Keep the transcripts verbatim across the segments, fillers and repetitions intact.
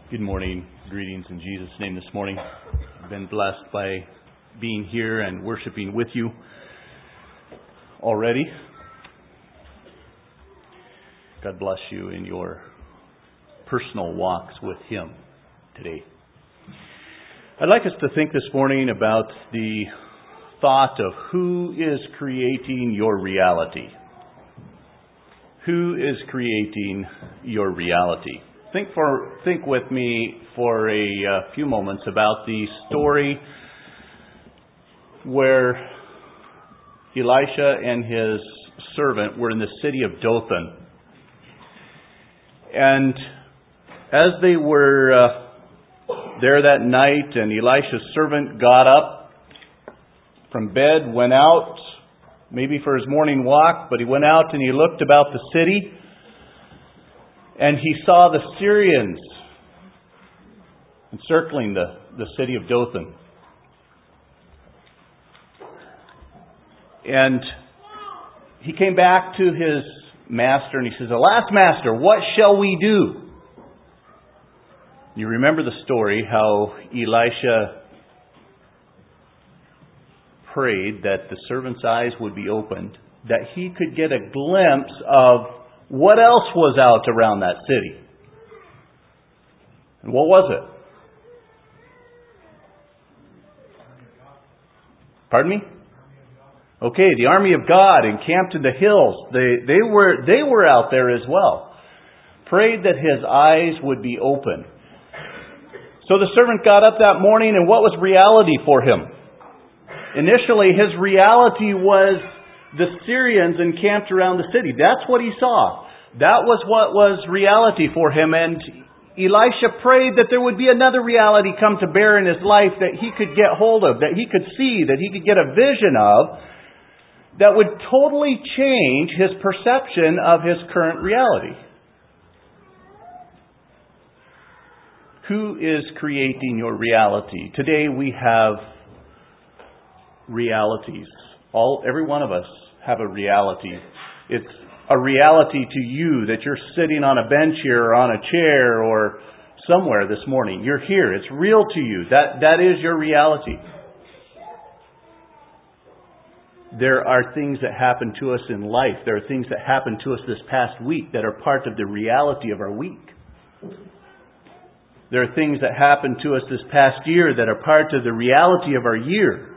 Good morning. Greetings in Jesus' name this morning. I've been blessed by being here and worshiping with you already. God bless you in your personal walks with Him today. I'd like us to think this morning about the thought of who is creating your reality. Who is creating your reality? Think for think with me for a uh, few moments about the story where Elisha and his servant were in the city of Dothan. And as they were uh, there that night, and Elisha's servant got up from bed, went out, maybe for his morning walk, but he went out and he looked about the city. And he saw the Syrians encircling the, the city of Dothan. And he came back to his master and he says, "Alas, master, what shall we do?" You remember the story how Elisha prayed that the servant's eyes would be opened, that he could get a glimpse of what else was out around that city. And what was it? Pardon me? Okay, the army of God encamped in the hills. They, they were, they were out there as well. Prayed that his eyes would be open. So the servant got up that morning, and what was reality for him? Initially, his reality was the Syrians encamped around the city. That's what he saw. That was what was reality for him. And Elisha prayed that there would be another reality come to bear in his life that he could get hold of, that he could see, that he could get a vision of, that would totally change his perception of his current reality. Who is creating your reality? Today we have realities. All, every one of us have a reality. It's a reality to you that you're sitting on a bench here or on a chair or somewhere this morning. You're here. It's real to you. That that is your reality. There are things that happen to us in life. There are things that happened to us this past week that are part of the reality of our week. There are things that happened to us this past year that are part of the reality of our year.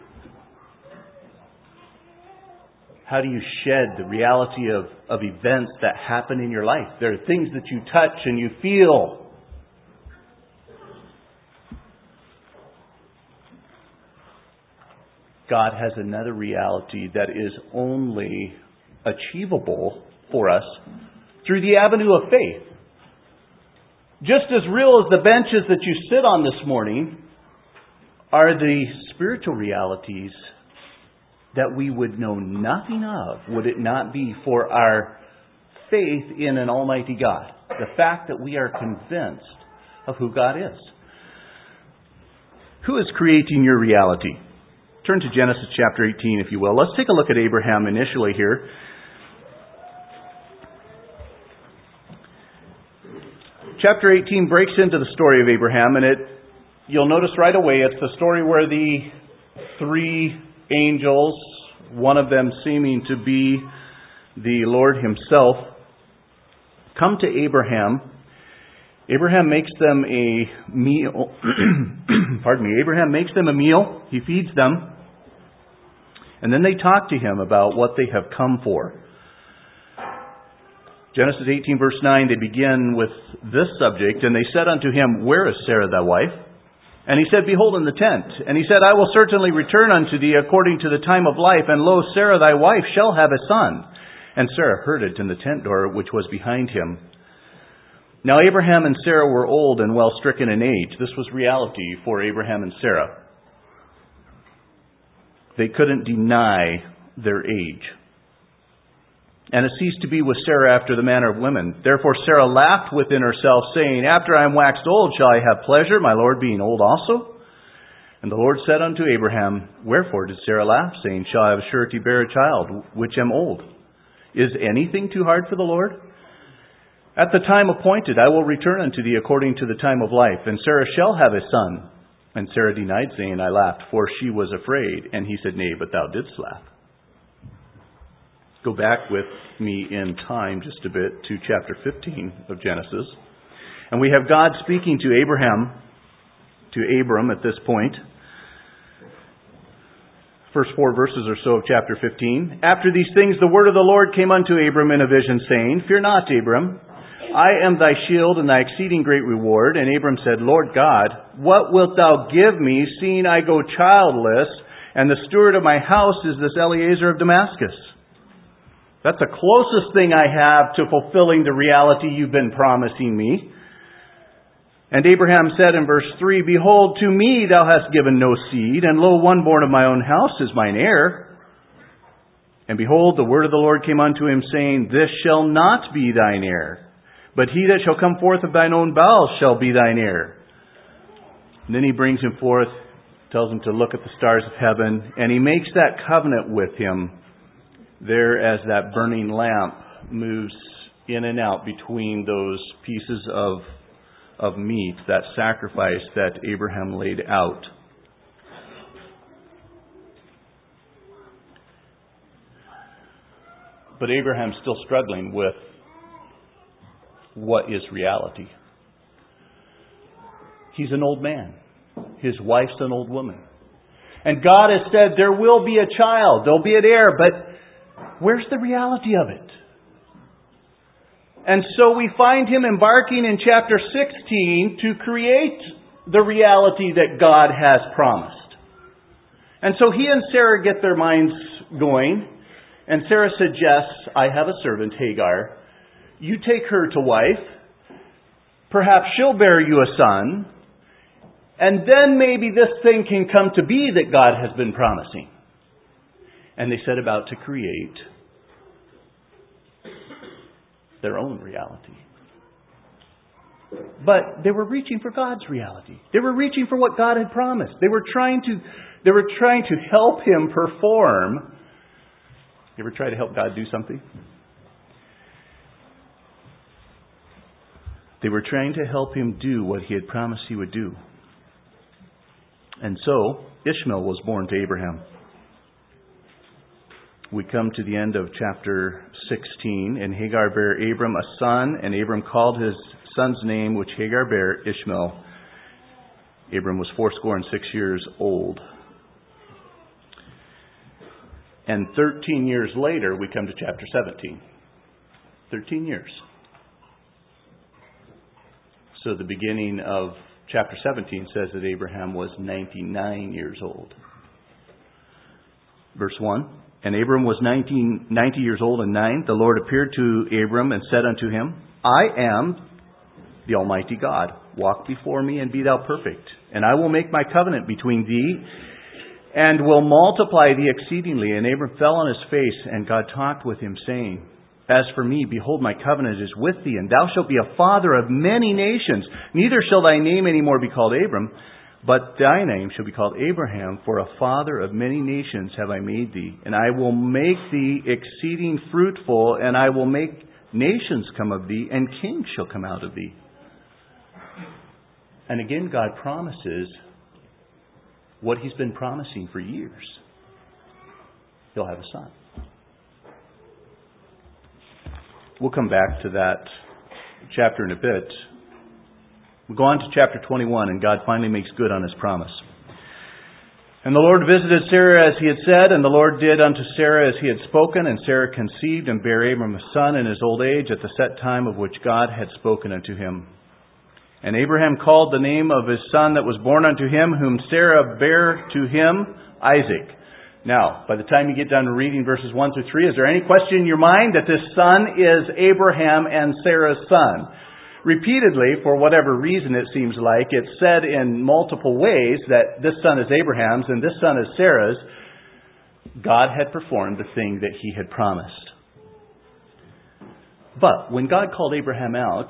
How do you shed the reality of, of events that happen in your life? There are things that you touch and you feel. God has another reality that is only achievable for us through the avenue of faith. Just as real as the benches that you sit on this morning are the spiritual realities that we would know nothing of, would it not be for our faith in an almighty God. The fact that we are convinced of who God is. Who is creating your reality? Turn to Genesis chapter eighteen, if you will. Let's take a look at Abraham initially here. Chapter eighteen breaks into the story of Abraham, and it you'll notice right away it's the story where the three angels, one of them seeming to be the Lord Himself, come to Abraham. Abraham makes them a meal. Pardon me. Abraham makes them a meal. He feeds them. And then they talk to him about what they have come for. Genesis eighteen verse nine, they begin with this subject. And they said unto him, Where is Sarah thy wife? And he said, Behold, in the tent. And he said, I will certainly return unto thee according to the time of life. And lo, Sarah thy wife shall have a son. And Sarah heard it in the tent door which was behind him. Now Abraham and Sarah were old and well stricken in age. This was reality for Abraham and Sarah. They couldn't deny their age. And it ceased to be with Sarah after the manner of women. Therefore Sarah laughed within herself, saying, After I am waxed old, shall I have pleasure, my Lord being old also? And the Lord said unto Abraham, Wherefore did Sarah laugh, saying, Shall I of a surety bear a child, which am old? Is anything too hard for the Lord? At the time appointed, I will return unto thee according to the time of life, and Sarah shall have a son. And Sarah denied, saying, I laughed, for she was afraid. And he said, Nay, but thou didst laugh. Go back with me in time just a bit to chapter fifteen of Genesis. And we have God speaking to Abraham, to Abram at this point. First four verses or so of chapter fifteen. After these things, the word of the Lord came unto Abram in a vision, saying, Fear not, Abram. I am thy shield and thy exceeding great reward. And Abram said, Lord God, what wilt thou give me, seeing I go childless, and the steward of my house is this Eliezer of Damascus? That's the closest thing I have to fulfilling the reality you've been promising me. And Abraham said in verse three, Behold, to me thou hast given no seed, and lo, one born of my own house is mine heir. And behold, the word of the Lord came unto him, saying, This shall not be thine heir, but he that shall come forth of thine own bowels shall be thine heir. And then he brings him forth, tells him to look at the stars of heaven, and he makes that covenant with him there as that burning lamp moves in and out between those pieces of, of meat, that sacrifice that Abraham laid out. But Abraham's still struggling with what is reality. He's an old man. His wife's an old woman. And God has said there will be a child, there'll be an heir, but where's the reality of it? And so we find him embarking in chapter sixteen to create the reality that God has promised. And so he and Sarah get their minds going, and Sarah suggests, I have a servant, Hagar. You take her to wife. Perhaps she'll bear you a son. And then maybe this thing can come to be that God has been promising. And they set about to create their own reality. But they were reaching for God's reality. They were reaching for what God had promised. They were trying to, they were trying to help Him perform. You ever try to help God do something? They were trying to help Him do what He had promised He would do. And so, Ishmael was born to Abraham. We come to the end of chapter sixteen, and Hagar bare Abram a son, and Abram called his son's name, which Hagar bare, Ishmael. Abram was fourscore and six years old. And thirteen years later, we come to chapter seventeen. Thirteen years. So the beginning of chapter seventeen says that Abraham was ninety-nine years old. Verse one, And Abram was nineteen, ninety years old and nine. The Lord appeared to Abram and said unto him, I am the Almighty God. Walk before me and be thou perfect. And I will make my covenant between thee and will multiply thee exceedingly. And Abram fell on his face, and God talked with him, saying, As for me, behold, my covenant is with thee, and thou shalt be a father of many nations. Neither shall thy name any more be called Abram, but thy name shall be called Abraham, for a father of many nations have I made thee. And I will make thee exceeding fruitful, and I will make nations come of thee, and kings shall come out of thee. And again, God promises what He's been promising for years. He'll have a son. We'll come back to that chapter in a bit. We'll go on to chapter twenty-one, and God finally makes good on His promise. And the Lord visited Sarah as He had said, and the Lord did unto Sarah as He had spoken, and Sarah conceived and bare Abram a son in his old age at the set time of which God had spoken unto him. And Abraham called the name of his son that was born unto him, whom Sarah bare to him, Isaac. Now, by the time you get done reading verses one through three, is there any question in your mind that this son is Abraham and Sarah's son? Repeatedly, for whatever reason it seems like, it's said in multiple ways that this son is Abraham's and this son is Sarah's. God had performed the thing that He had promised. But when God called Abraham out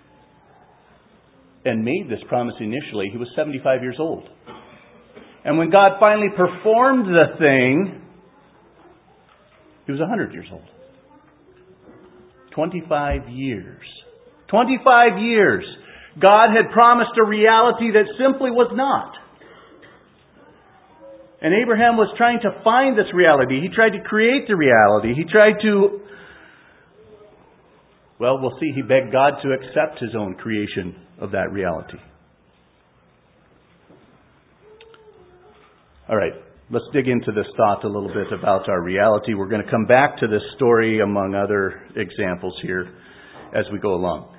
and made this promise initially, he was seventy-five years old. And when God finally performed the thing, he was one hundred years old. twenty-five years twenty-five years. God had promised a reality that simply was not. And Abraham was trying to find this reality. He tried to create the reality. He tried to, well, we'll see, he begged God to accept his own creation of that reality. All right, let's dig into this thought a little bit about our reality. We're going to come back to this story among other examples here as we go along.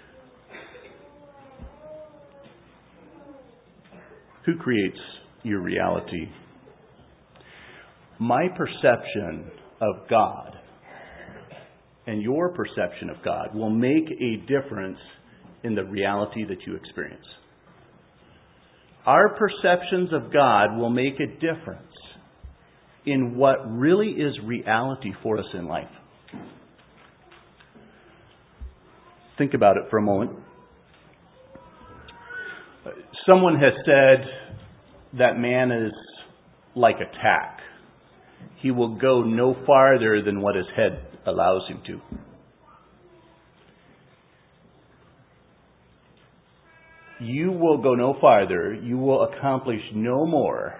Who creates your reality? My perception of God and your perception of God will make a difference in the reality that you experience. Our perceptions of God will make a difference in what really is reality for us in life. Think about it for a moment. Someone has said that man is like a tack. He will go no farther than what his head allows him to. You will go no farther. You will accomplish no more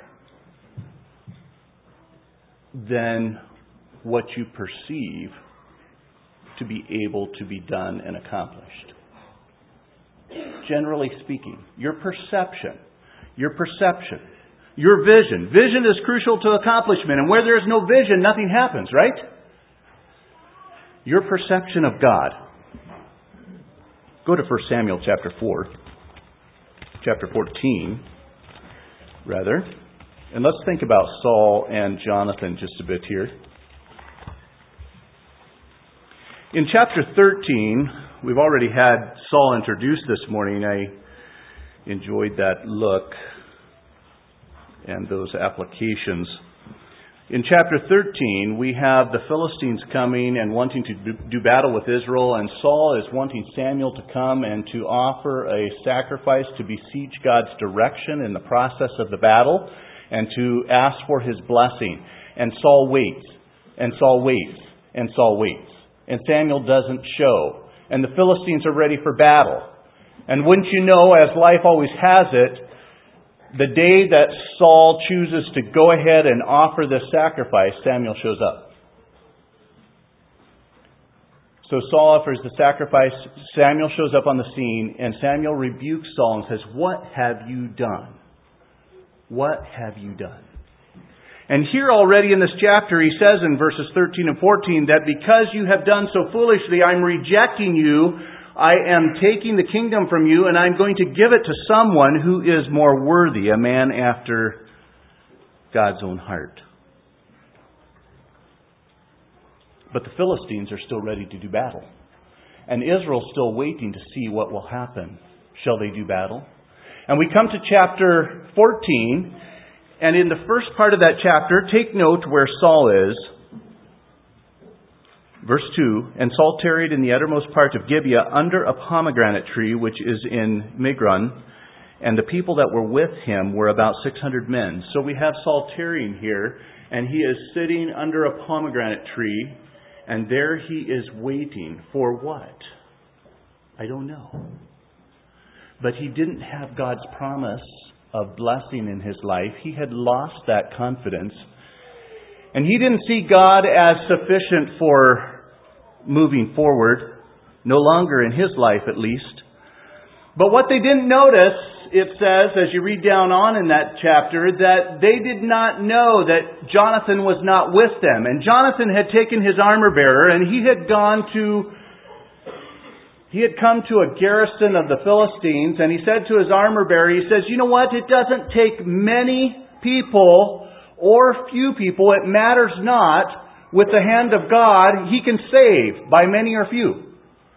than what you perceive to be able to be done and accomplished. Generally speaking, your perception, your perception, your vision. Vision is crucial to accomplishment. And where there is no vision, nothing happens, right? Your perception of God. Go to First Samuel chapter four. Chapter fourteen, rather. And let's think about Saul and Jonathan just a bit here. In chapter thirteen, we've already had Saul introduced this morning. I enjoyed that look and those applications. In chapter thirteen, we have the Philistines coming and wanting to do battle with Israel, and Saul is wanting Samuel to come and to offer a sacrifice to beseech God's direction in the process of the battle and to ask for his blessing. And Saul waits, and Saul waits, and Saul waits. And Samuel doesn't show. And the Philistines are ready for battle. And wouldn't you know, as life always has it, the day that Saul chooses to go ahead and offer this sacrifice, Samuel shows up. So Saul offers the sacrifice, Samuel shows up on the scene, and Samuel rebukes Saul and says, "What have you done? What have you done?" And here already in this chapter, he says in verses thirteen and fourteen that because you have done so foolishly, I'm rejecting you. I am taking the kingdom from you, and I'm going to give it to someone who is more worthy, a man after God's own heart. But the Philistines are still ready to do battle. And Israel's still waiting to see what will happen. Shall they do battle? And we come to chapter fourteen, and in the first part of that chapter, take note where Saul is. Verse two, and Saul tarried in the uttermost part of Gibeah under a pomegranate tree, which is in Migron, and the people that were with him were about six hundred men. So we have Saul tarrying here, and he is sitting under a pomegranate tree, and there he is waiting for what? I don't know. But he didn't have God's promise of blessing in his life. He had lost that confidence. And he didn't see God as sufficient for moving forward, no longer in his life at least. But what they didn't notice, it says, as you read down on in that chapter, that they did not know that Jonathan was not with them. And Jonathan had taken his armor bearer and he had gone to, he had come to a garrison of the Philistines, and he said to his armor bearer, he says, "You know what? It doesn't take many people or few people, it matters not. With the hand of God, He can save by many or few."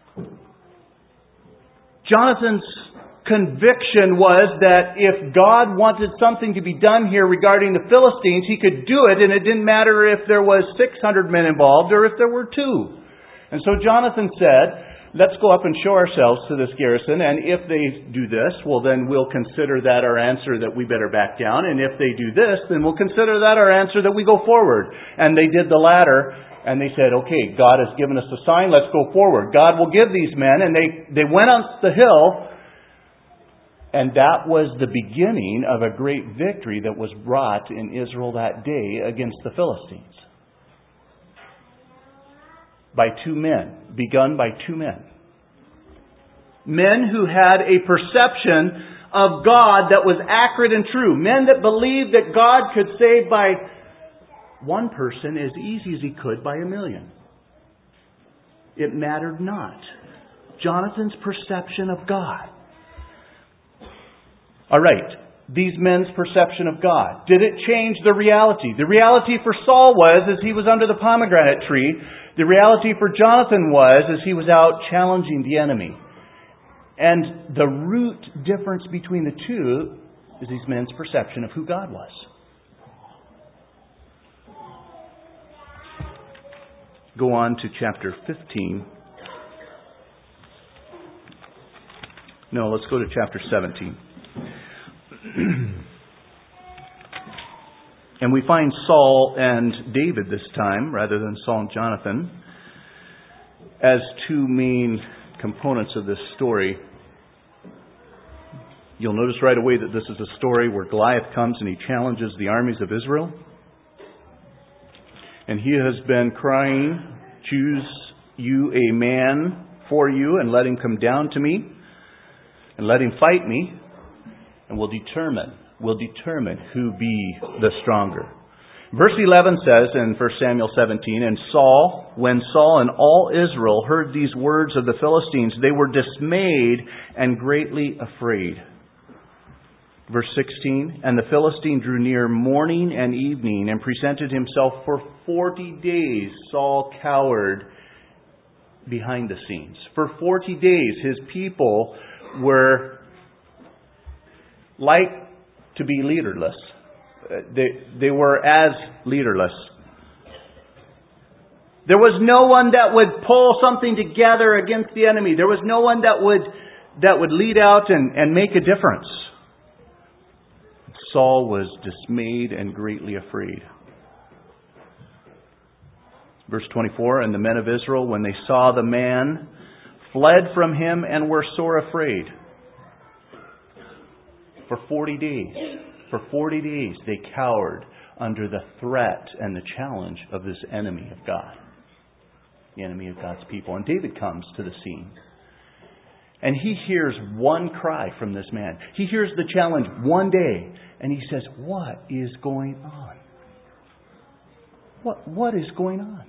Jonathan's conviction was that if God wanted something to be done here regarding the Philistines, He could do it, and it didn't matter if there was six hundred men involved or if there were two. And so Jonathan said, "Let's go up and show ourselves to this garrison, and if they do this, well then we'll consider that our answer that we better back down, and if they do this, then we'll consider that our answer that we go forward." And they did the latter, And they said, okay, God has given us a sign, let's go forward. God will give these men. And they, they went up the hill, and that was the beginning of a great victory that was brought in Israel that day against the Philistines. By two men, begun by two men. Men who had a perception of God that was accurate and true. Men that believed that God could save by one person as easy as He could by a million. It mattered not. Jonathan's perception of God. All right, these men's perception of God. Did it change the reality? The reality for Saul was as he was under the pomegranate tree. The reality for Jonathan was as he was out challenging the enemy. And the root difference between the two is these men's perception of who God was. Go on to chapter fifteen. No, let's go to chapter seventeen. And we find Saul and David this time, rather than Saul and Jonathan, as two main components of this story. You'll notice right away that this is a story where Goliath comes and he challenges the armies of Israel. And he has been crying, choose you a man for you and let him come down to me and let him fight me, and we'll determine, we'll determine who be the stronger. Verse eleven says in First Samuel seventeen, and Saul, when Saul and all Israel heard these words of the Philistines, they were dismayed and greatly afraid. Verse sixteen, and the Philistine drew near morning and evening and presented himself for forty days. Saul cowered behind the scenes. For forty days his people were like to be leaderless. They, they were as leaderless. There was no one that would pull something together against the enemy. There was no one that would that would lead out and, and make a difference. Saul was dismayed and greatly afraid. Verse twenty-four, and the men of Israel, when they saw the man, fled from him and were sore afraid. For forty days, for forty days they cowered under the threat and the challenge of this enemy of God. The enemy of God's people. And David comes to the scene. And he hears one cry from this man. He hears the challenge one day. And he says, what is going on? What, what is going on?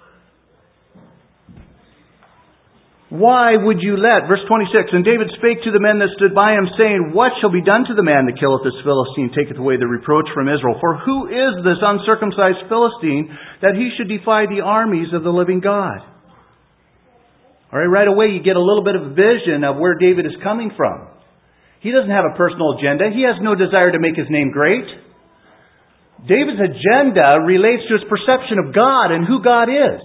Why would you let, verse twenty-six, and David spake to the men that stood by him, saying, what shall be done to the man that killeth this Philistine, taketh away the reproach from Israel? For who is this uncircumcised Philistine, that he should defy the armies of the living God? All right, right away you get a little bit of a vision of where David is coming from. He doesn't have a personal agenda. He has no desire to make his name great. David's agenda relates to his perception of God and who God is.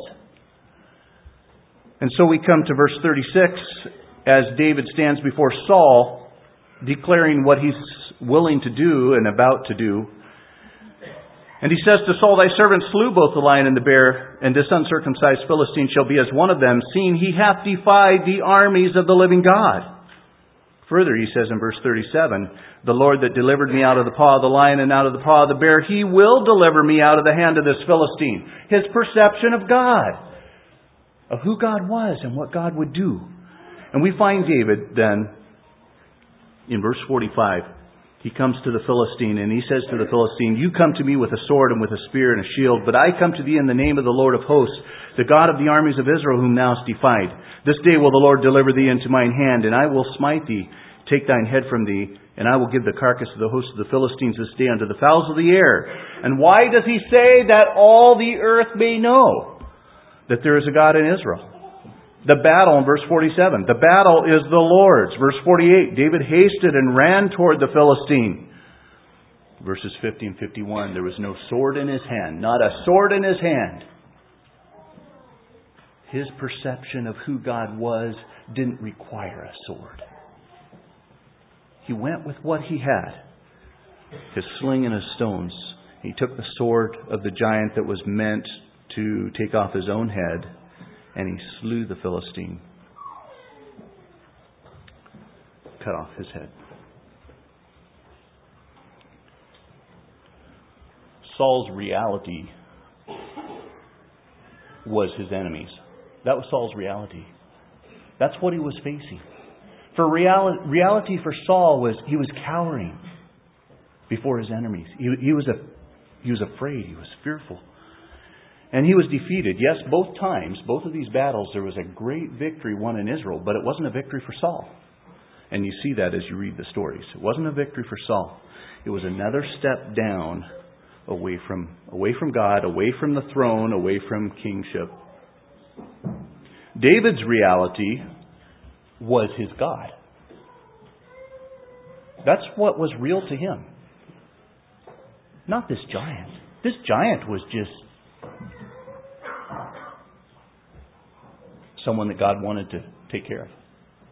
And so we come to verse thirty-six, as David stands before Saul, declaring what he's willing to do and about to do. And he says to Saul, thy servant slew both the lion and the bear, and this uncircumcised Philistine shall be as one of them, seeing he hath defied the armies of the living God. Further, he says in verse thirty-seven, the Lord that delivered me out of the paw of the lion and out of the paw of the bear, He will deliver me out of the hand of this Philistine. His perception of God, of who God was and what God would do. And we find David then, in verse forty-five, he comes to the Philistine and he says to the Philistine, you come to me with a sword and with a spear and a shield, but I come to thee in the name of the Lord of hosts, the God of the armies of Israel, whom thou hast defied. This day will the Lord deliver thee into mine hand, and I will smite thee, take thine head from thee, and I will give the carcass of the host of the Philistines this day unto the fowls of the air. And why does he say that all the earth may know that there is a God in Israel? The battle in verse forty-seven. The battle is the Lord's. Verse forty-eight. David hasted and ran toward the Philistine. Verses fifty and fifty-one. There was no sword in his hand. Not a sword in his hand. His perception of who God was didn't require a sword. He went with what he had. His sling and his stones. He took the sword of the giant that was meant to take off his own head, and he slew the Philistine. Cut off his head. Saul's reality was his enemies. That was Saul's reality. That's what he was facing. For reali- reality for Saul was he was cowering before his enemies. He, he was a, he was afraid. He was fearful. And he was defeated. Yes, both times, both of these battles, there was a great victory won in Israel, but it wasn't a victory for Saul. And you see that as you read the stories. It wasn't a victory for Saul. It was another step down away from, away from God, away from the throne, away from kingship. David's reality was his God. That's what was real to him. Not this giant. This giant was just someone that God wanted to take care of.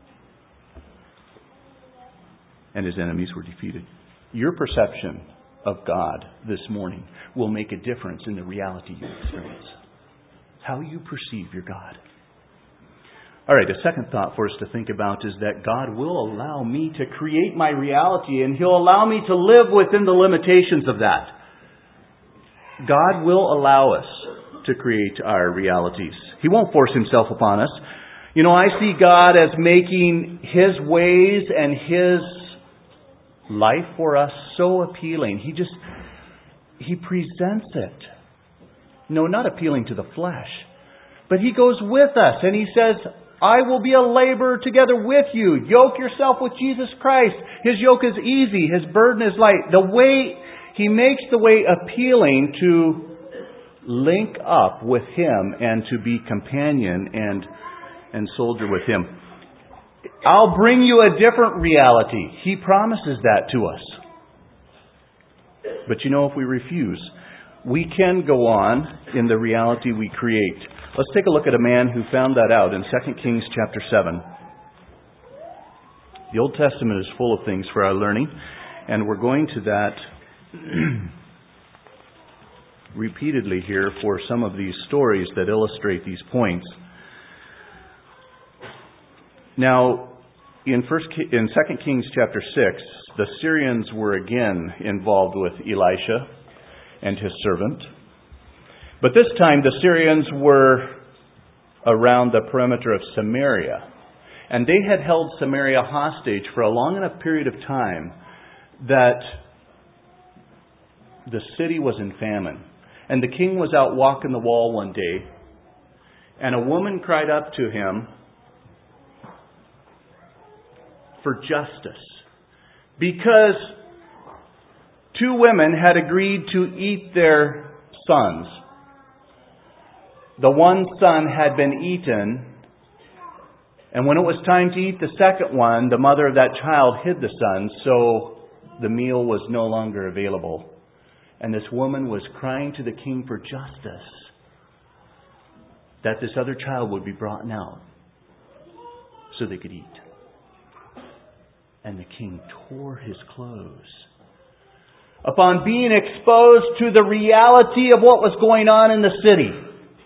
And his enemies were defeated. Your perception of God this morning will make a difference in the reality you experience. How you perceive your God. All right, a second thought for us to think about is that God will allow me to create my reality, and He'll allow me to live within the limitations of that. God will allow us to create our realities. He won't force Himself upon us. You know, I see God as making His ways and His life for us so appealing. He just, He presents it. No, not appealing to the flesh. But He goes with us and He says, I will be a laborer together with you. Yoke yourself with Jesus Christ. His yoke is easy. His burden is light. The way, He makes the way appealing to link up with Him and to be companion and, and soldier with Him. I'll bring you a different reality. He promises that to us. But you know, if we refuse, we can go on in the reality we create. Let's take a look at a man who found that out in Second Kings chapter seven. The Old Testament is full of things for our learning, and we're going to that repeatedly here for some of these stories that illustrate these points. Now, in First in Second Kings chapter six, the Syrians were again involved with Elisha and his servant. But this time the Syrians were around the perimeter of Samaria. And they had held Samaria hostage for a long enough period of time that the city was in famine. And the king was out walking the wall one day, and a woman cried up to him for justice. Because two women had agreed to eat their sons. The one son had been eaten, and when it was time to eat the second one, the mother of that child hid the son, so the meal was no longer available. And this woman was crying to the king for justice, that this other child would be brought out so they could eat. And the king tore his clothes upon being exposed to the reality of what was going on in the city.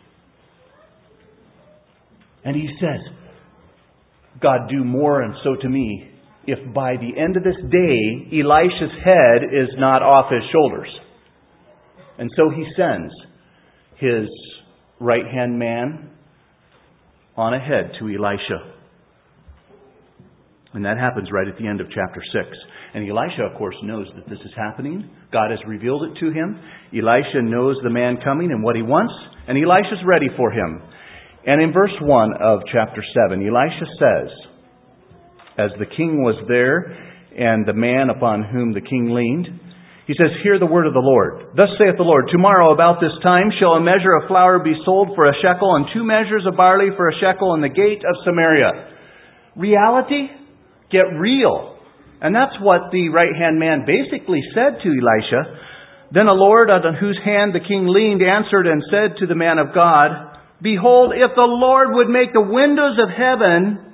And he says, God, do more and so to me, if by the end of this day, Elisha's head is not off his shoulders. And so he sends his right-hand man on ahead to Elisha. And that happens right at the end of chapter six. And Elisha, of course, knows that this is happening. God has revealed it to him. Elisha knows the man coming and what he wants. And Elisha's ready for him. And in verse one of chapter seven, Elisha says, as the king was there and the man upon whom the king leaned, he says, hear the word of the Lord. Thus saith the Lord, tomorrow about this time shall a measure of flour be sold for a shekel, and two measures of barley for a shekel in the gate of Samaria. Reality? Get real. And that's what the right-hand man basically said to Elisha. Then the Lord, on whose hand the king leaned, answered and said to the man of God, behold, if the Lord would make the windows of heaven,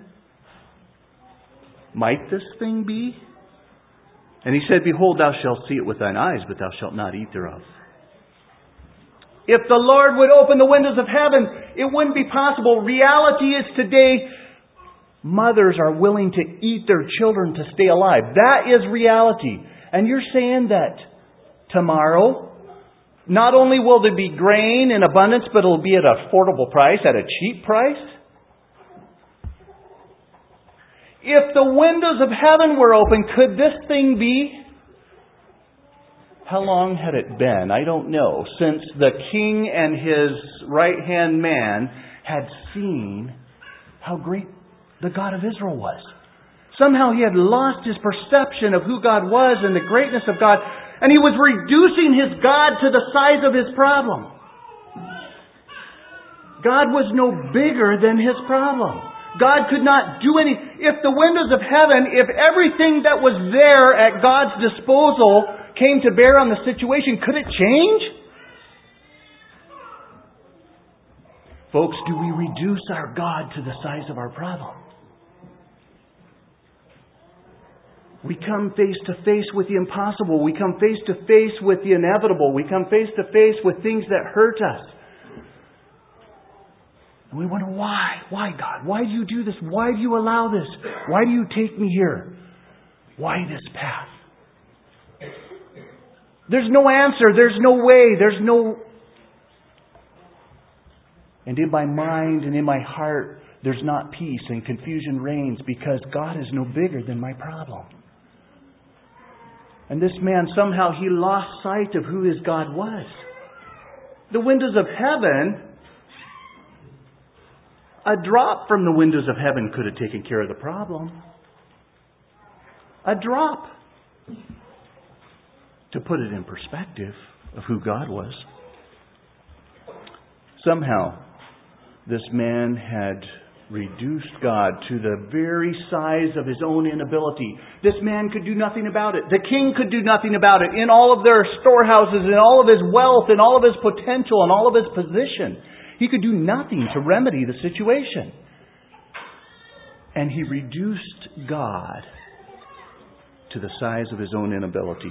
might this thing be? And he said, behold, thou shalt see it with thine eyes, but thou shalt not eat thereof. If the Lord would open the windows of heaven, it wouldn't be possible. Reality is today, mothers are willing to eat their children to stay alive. That is reality. And you're saying that tomorrow, not only will there be grain in abundance, but it'll be at an affordable price, at a cheap price? If the windows of heaven were open, could this thing be? How long had it been? I don't know. Since the king and his right-hand man had seen how great the God of Israel was. Somehow he had lost his perception of who God was and the greatness of God, and he was reducing his God to the size of his problem. God was no bigger than his problem. God could not do any... If the windows of heaven, if everything that was there at God's disposal came to bear on the situation, could it change? Folks, do we reduce our God to the size of our problem? We come face to face with the impossible. We come face to face with the inevitable. We come face to face with things that hurt us. And we wonder, why? Why, God? Why do you do this? Why do you allow this? Why do you take me here? Why this path? There's no answer. There's no way. There's no... And in my mind and in my heart, there's not peace, and confusion reigns because God is no bigger than my problem. And this man, somehow he lost sight of who his God was. The windows of heaven, a drop from the windows of heaven could have taken care of the problem. A drop. To put it in perspective of who God was. Somehow, this man had reduced God to the very size of his own inability. This man could do nothing about it. The king could do nothing about it. In all of their storehouses, in all of his wealth, in all of his potential, in all of his position, he could do nothing to remedy the situation. And he reduced God to the size of his own inability.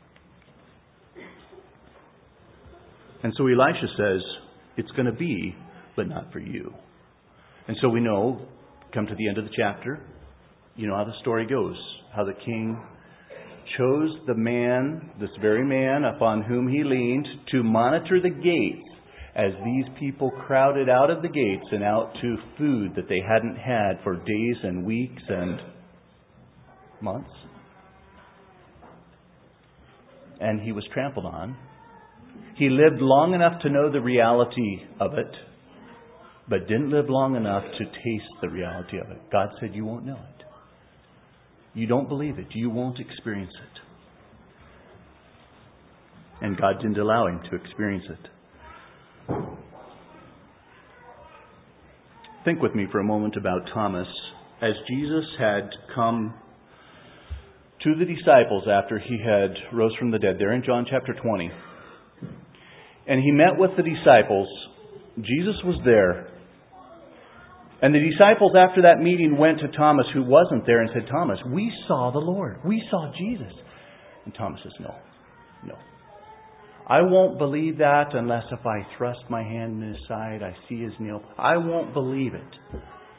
And so Elisha says, it's going to be, but not for you. And so we know, come to the end of the chapter, you know how the story goes. How the king chose the man, this very man upon whom he leaned, to monitor the gates as these people crowded out of the gates and out to food that they hadn't had for days and weeks and months. And he was trampled on. He lived long enough to know the reality of it, but didn't live long enough to taste the reality of it. God said, you won't know it. You don't believe it. You won't experience it. And God didn't allow him to experience it. Think with me for a moment about Thomas. As Jesus had come to the disciples after he had rose from the dead, there in John chapter twenty, and he met with the disciples, Jesus was there. And the disciples after that meeting went to Thomas, who wasn't there, and said, Thomas, we saw the Lord. We saw Jesus. And Thomas says, no, no. I won't believe that unless if I thrust my hand in his side, I see his nail. I won't believe it.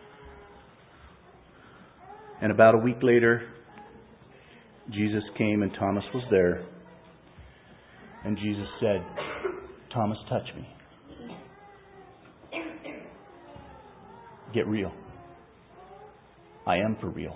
And about a week later, Jesus came and Thomas was there. And Jesus said, Thomas, touch me. Get real. I am for real.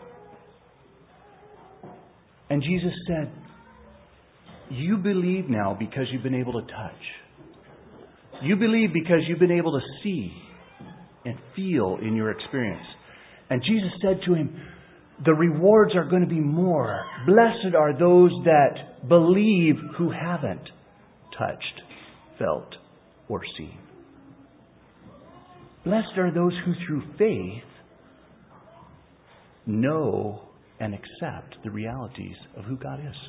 And Jesus said, you believe now because you've been able to touch. You believe because you've been able to see and feel in your experience. And Jesus said to him, the rewards are going to be more. Blessed are those that believe who haven't touched, felt, or seen. Blessed are those who through faith know and accept the realities of who God is.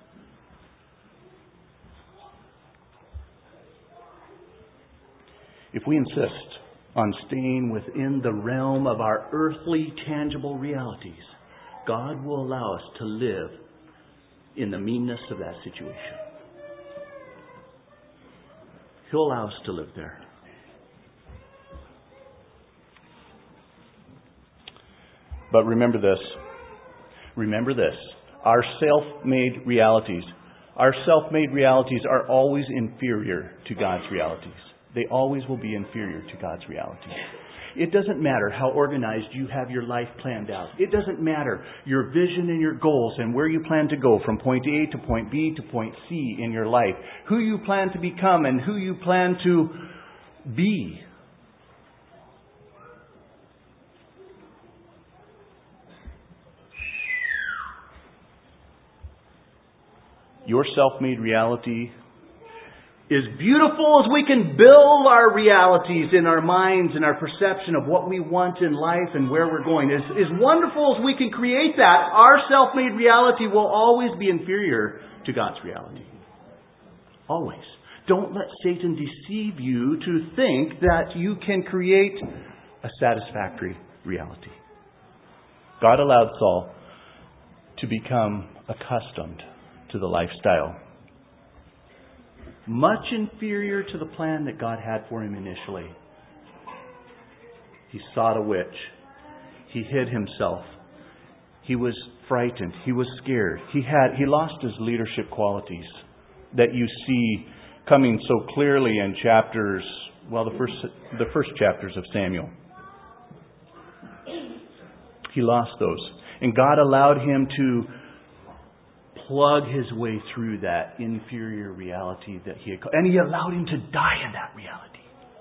If we insist on staying within the realm of our earthly, tangible realities, God will allow us to live in the meanness of that situation. He'll allow us to live there. But remember this. Remember this. Our self-made realities, our self-made realities are always inferior to God's realities. They always will be inferior to God's realities. It doesn't matter how organized you have your life planned out. It doesn't matter your vision and your goals and where you plan to go from point A to point B to point C in your life. Who you plan to become and who you plan to be. Your self-made reality is beautiful as we can build our realities in our minds and our perception of what we want in life and where we're going. As, as wonderful as we can create that, our self-made reality will always be inferior to God's reality. Always. Don't let Satan deceive you to think that you can create a satisfactory reality. God allowed Saul to become accustomed to the lifestyle. Much inferior to the plan that God had for him initially. He sought a witch. He hid himself. He was frightened. He was scared. He had he lost his leadership qualities that you see coming so clearly in chapters, well, the first the first chapters of Samuel. He lost those. And God allowed him to plug his way through that inferior reality that he had. And he allowed him to die in that reality.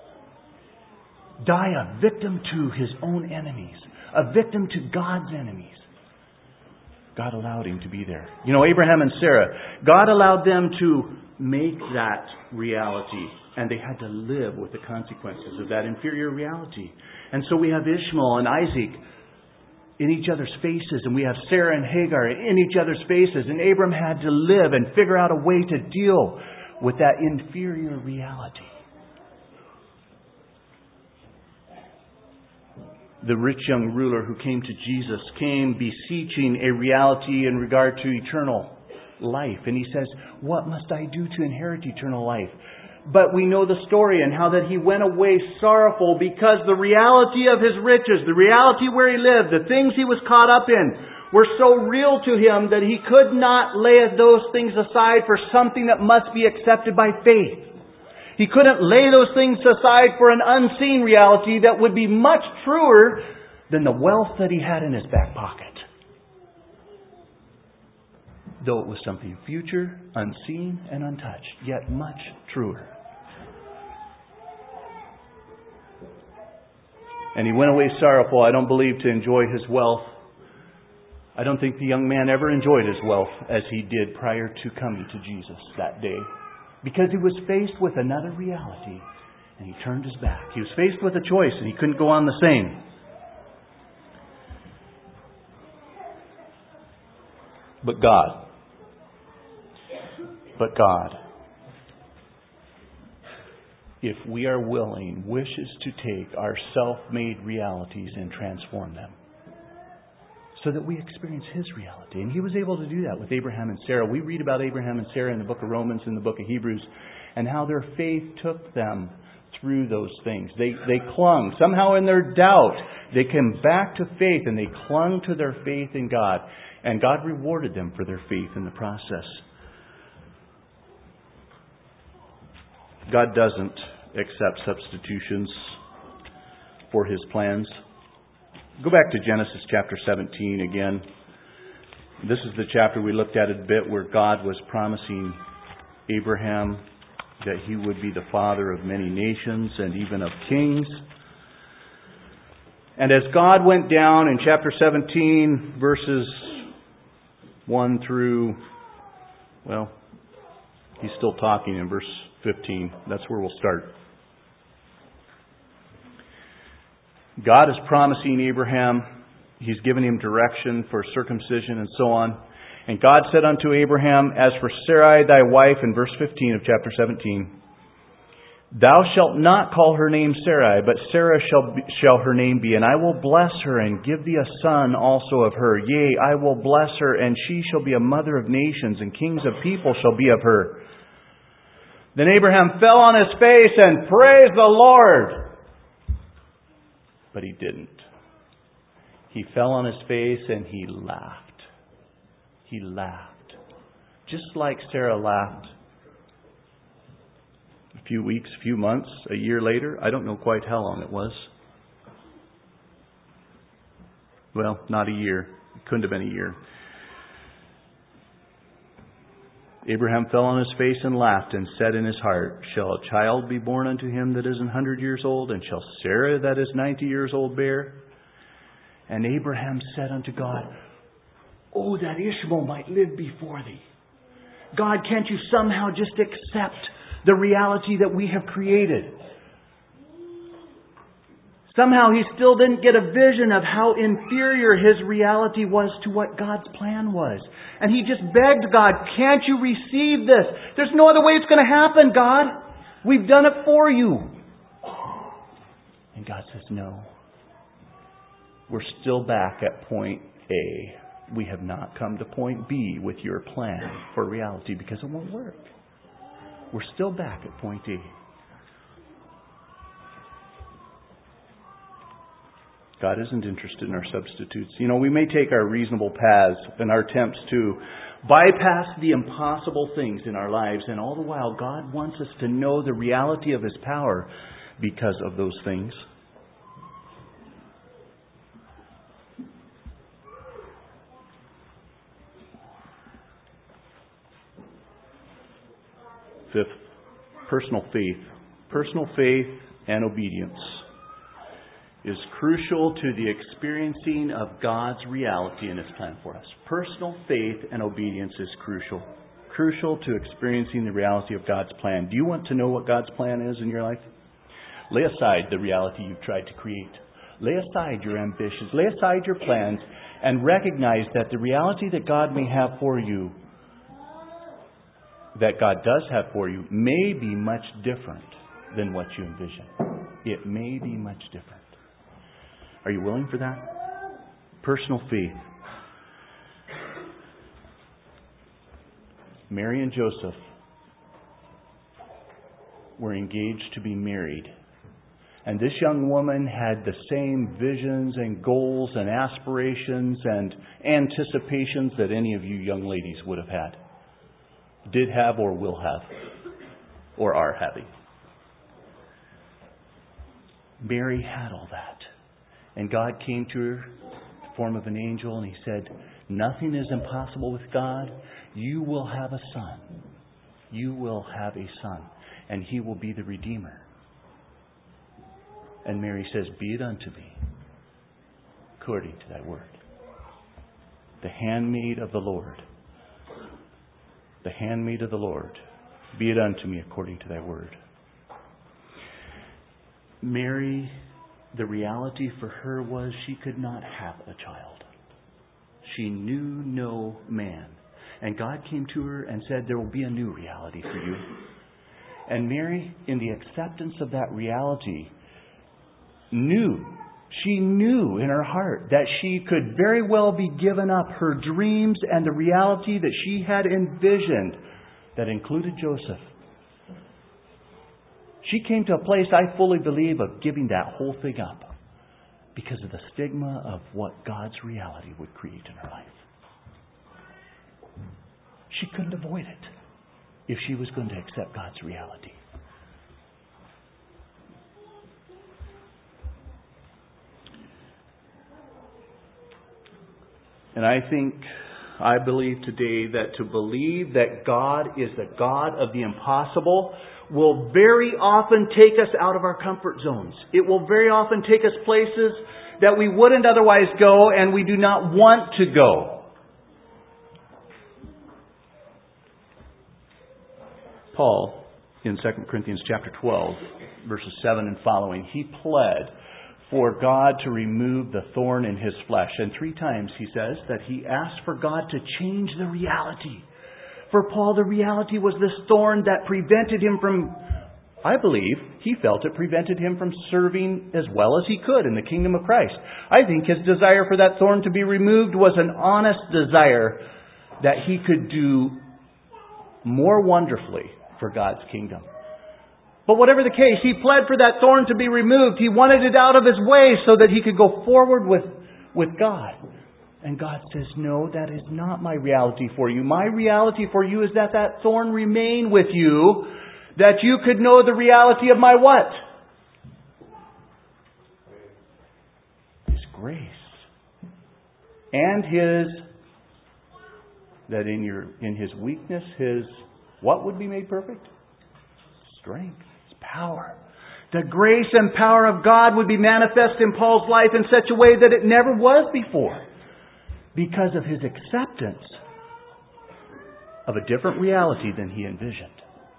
Die a victim to his own enemies. A victim to God's enemies. God allowed him to be there. You know, Abraham and Sarah, God allowed them to make that reality. And they had to live with the consequences of that inferior reality. And so we have Ishmael and Isaac in each other's faces, and we have Sarah and Hagar in each other's faces, and Abram had to live and figure out a way to deal with that inferior reality. The rich young ruler who came to Jesus came beseeching a reality in regard to eternal life, and he says, "What must I do to inherit eternal life?" But we know the story and how that he went away sorrowful because the reality of his riches, the reality where he lived, the things he was caught up in were so real to him that he could not lay those things aside for something that must be accepted by faith. He couldn't lay those things aside for an unseen reality that would be much truer than the wealth that he had in his back pocket. Though it was something future, unseen, and untouched, yet much truer. And he went away sorrowful, I don't believe, to enjoy his wealth. I don't think the young man ever enjoyed his wealth as he did prior to coming to Jesus that day. Because he was faced with another reality, and he turned his back. He was faced with a choice, and he couldn't go on the same. But God, But God, if we are willing, wishes to take our self-made realities and transform them so that we experience His reality. And He was able to do that with Abraham and Sarah. We read about Abraham and Sarah in the book of Romans, in the book of Hebrews, and how their faith took them through those things. They, they clung. Somehow in their doubt, they came back to faith and they clung to their faith in God. And God rewarded them for their faith in the process. God doesn't accept substitutions for His plans. Go back to Genesis chapter seventeen again. This is the chapter we looked at a bit where God was promising Abraham that he would be the father of many nations and even of kings. And as God went down in chapter seventeen, verses one through, well, He's still talking in verse fifteen. That's where we'll start. God is promising Abraham. He's given him direction for circumcision and so on. And God said unto Abraham, As for Sarai thy wife, in verse fifteen of chapter seventeen, Thou shalt not call her name Sarai, but Sarah shall, be, shall her name be, and I will bless her and give thee a son also of her. Yea, I will bless her, and she shall be a mother of nations, and kings of people shall be of her. Then Abraham fell on his face and praised the Lord. But he didn't. He fell on his face and he laughed. He laughed. Just like Sarah laughed a few weeks, a few months, a year later. I don't know quite how long it was. Well, not a year. It couldn't have been a year. Abraham fell on his face and laughed and said in his heart, shall a child be born unto him that is an hundred years old? And shall Sarah that is ninety years old bear? And Abraham said unto God, oh, that Ishmael might live before thee. God, can't you somehow just accept the reality that we have created? Somehow he still didn't get a vision of how inferior his reality was to what God's plan was. And he just begged God, can't you receive this? There's no other way it's going to happen, God. We've done it for you. And God says, no. We're still back at point A. We have not come to point B with your plan for reality because it won't work. We're still back at point A. God isn't interested in our substitutes. You know, we may take our reasonable paths and our attempts to bypass the impossible things in our lives, and all the while God wants us to know the reality of His power because of those things. Fifth, personal faith. Personal faith and obedience is crucial to the experiencing of God's reality in His plan for us. Personal faith and obedience is crucial. Crucial to experiencing the reality of God's plan. Do you want to know what God's plan is in your life? Lay aside the reality you've tried to create. Lay aside your ambitions. Lay aside your plans and recognize that the reality that God may have for you, that God does have for you, may be much different than what you envision. It may be much different. Are you willing for that? Personal faith. Mary and Joseph were engaged to be married. And this young woman had the same visions and goals and aspirations and anticipations that any of you young ladies would have had. Did have or will have. Or are having. Mary had all that. And God came to her in the form of an angel and He said, nothing is impossible with God. You will have a son. You will have a son. And He will be the Redeemer. And Mary says, be it unto me according to thy word. The handmaid of the Lord. The handmaid of the Lord. Be it unto me according to thy word. Mary, the reality for her was she could not have a child. She knew no man. And God came to her and said, there will be a new reality for you. And Mary, in the acceptance of that reality, knew, she knew in her heart that she could very well be given up her dreams and the reality that she had envisioned that included Joseph. She came to a place, I fully believe, of giving that whole thing up because of the stigma of what God's reality would create in her life. She couldn't avoid it if she was going to accept God's reality. And I think, I believe today that to believe that God is the God of the impossible will very often take us out of our comfort zones. It will very often take us places that we wouldn't otherwise go and we do not want to go. Paul, in Second Corinthians chapter twelve, verses seven and following, he pled for God to remove the thorn in his flesh. And three times he says that he asked for God to change the reality. For Paul, the reality was this thorn that prevented him from, I believe, he felt it prevented him from serving as well as he could in the kingdom of Christ. I think his desire for that thorn to be removed was an honest desire that he could do more wonderfully for God's kingdom. But whatever the case, he pled for that thorn to be removed. He wanted it out of his way so that he could go forward with, with God. And God says, no, that is not my reality for you. My reality for you is that that thorn remain with you, that you could know the reality of my what? His grace. And His, that in your in His weakness, His, what would be made perfect? Strength. His power. The grace and power of God would be manifest in Paul's life in such a way that it never was before, because of his acceptance of a different reality than he envisioned.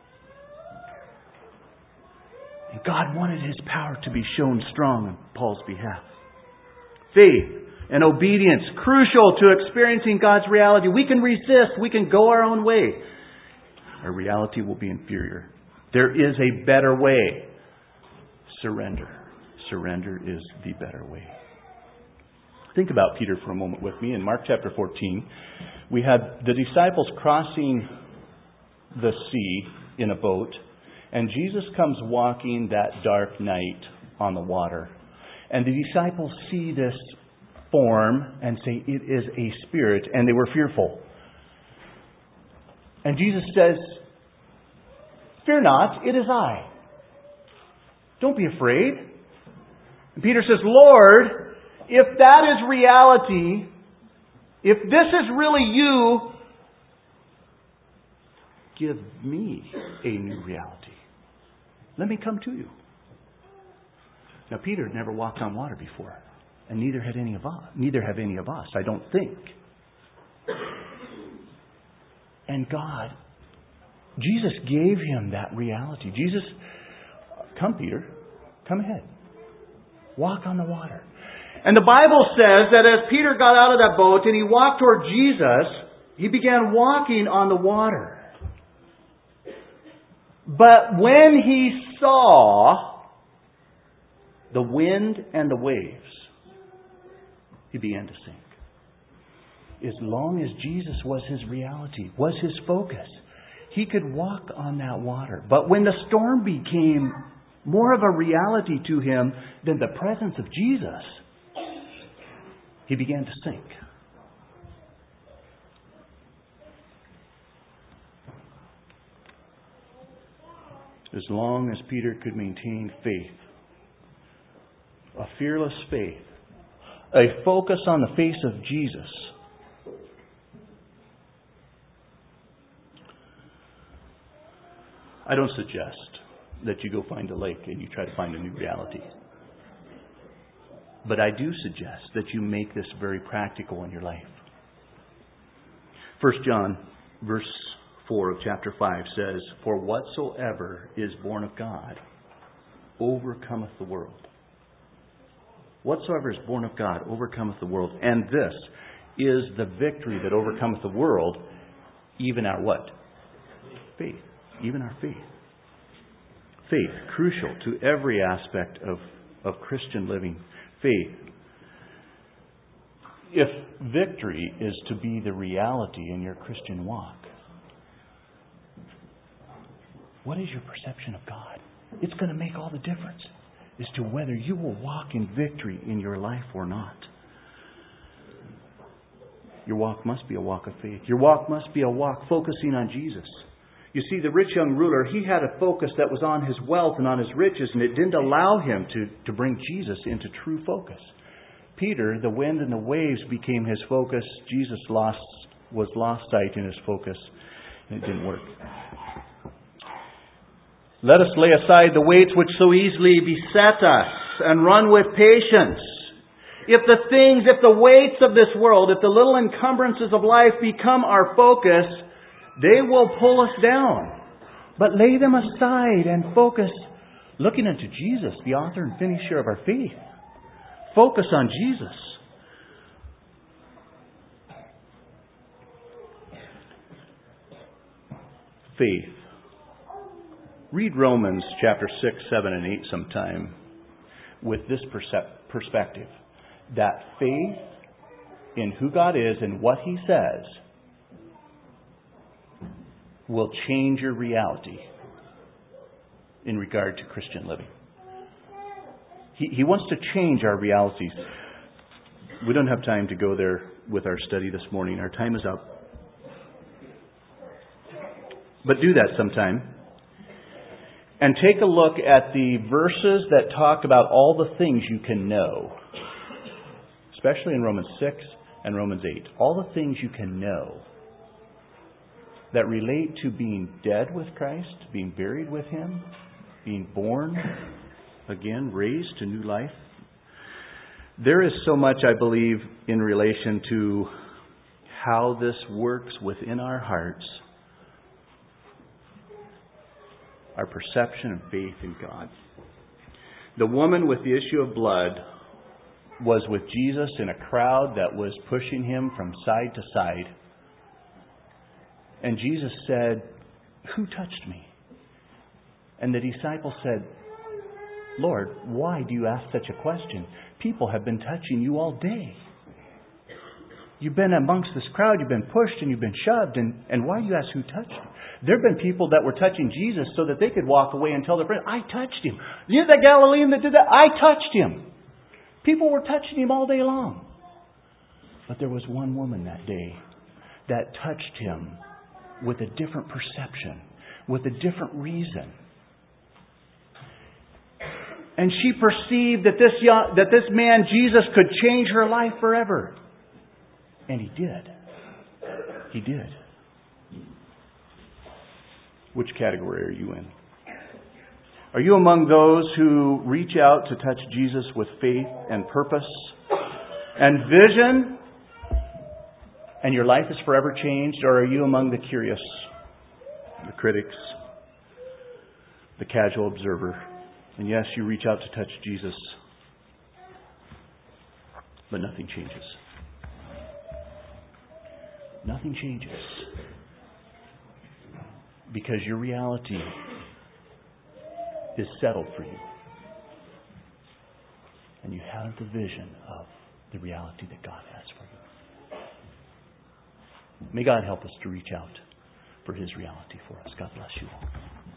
And God wanted His power to be shown strong on Paul's behalf. Faith and obedience, crucial to experiencing God's reality. We can resist. We can go our own way. Our reality will be inferior. There is a better way. Surrender. Surrender is the better way. Think about Peter for a moment with me. In Mark chapter fourteen, we had the disciples crossing the sea in a boat, and Jesus comes walking that dark night on the water. And the disciples see this form and say, it is a spirit, and they were fearful. And Jesus says, fear not, it is I. Don't be afraid. And Peter says, Lord, if that is reality, if this is really you, give me a new reality. Let me come to you. Now, Peter had never walked on water before, and neither had any of us. Neither have any of us, I don't think. And God, Jesus gave him that reality. Jesus, come, Peter, come ahead. Walk on the water. And the Bible says that as Peter got out of that boat and he walked toward Jesus, he began walking on the water. But when he saw the wind and the waves, he began to sink. As long as Jesus was his reality, was his focus, he could walk on that water. But when the storm became more of a reality to him than the presence of Jesus, he began to sink. As long as Peter could maintain faith, a fearless faith, a focus on the face of Jesus, I don't suggest that you go find a lake and you try to find a new reality. But I do suggest that you make this very practical in your life. First John, verse four of chapter five says, for whatsoever is born of God overcometh the world. Whatsoever is born of God overcometh the world. And this is the victory that overcometh the world, even our what? Faith. Even our faith. Faith, crucial to every aspect of, of Christian living. Faith. If victory is to be the reality in your Christian walk, what is your perception of God? It's going to make all the difference as to whether you will walk in victory in your life or not. Your walk must be a walk of faith. Your walk must be a walk focusing on Jesus. You see, the rich young ruler, he had a focus that was on his wealth and on his riches, and it didn't allow him to, to bring Jesus into true focus. Peter, the wind and the waves became his focus. Jesus lost was lost sight in his focus, and it didn't work. Let us lay aside the weights which so easily beset us, and run with patience. If the things, if the weights of this world, if the little encumbrances of life become our focus, they will pull us down. But lay them aside and focus, looking unto Jesus, the author and finisher of our faith. Focus on Jesus. Faith. Read Romans chapter six, seven, and eight sometime with this percep- perspective. That faith in who God is and what He says will change your reality in regard to Christian living. He, he wants to change our realities. We don't have time to go there with our study this morning. Our time is up. But do that sometime. And take a look at the verses that talk about all the things you can know. Especially in Romans six and Romans eight. All the things you can know that relate to being dead with Christ, being buried with Him, being born again, raised to new life. There is so much, I believe, in relation to how this works within our hearts, our perception and faith in God. The woman with the issue of blood was with Jesus in a crowd that was pushing Him from side to side. And Jesus said, "Who touched me?" And the disciple said, "Lord, why do you ask such a question? People have been touching you all day. You've been amongst this crowd, you've been pushed and you've been shoved, and, and why do you ask who touched you?" There have been people that were touching Jesus so that they could walk away and tell their friends, "I touched Him. You know that Galilean that did that? I touched Him." People were touching Him all day long. But there was one woman that day that touched Him with a different perception, with a different reason. And she perceived that this young, that this man, Jesus, could change her life forever. And He did. He did. Which category are you in? Are you among those who reach out to touch Jesus with faith and purpose and vision, and your life is forever changed? Or are you among the curious, the critics, the casual observer? And yes, you reach out to touch Jesus, but nothing changes. Nothing changes. Because your reality is settled for you. And you have the vision of the reality that God has for you. May God help us to reach out for His reality for us. God bless you all.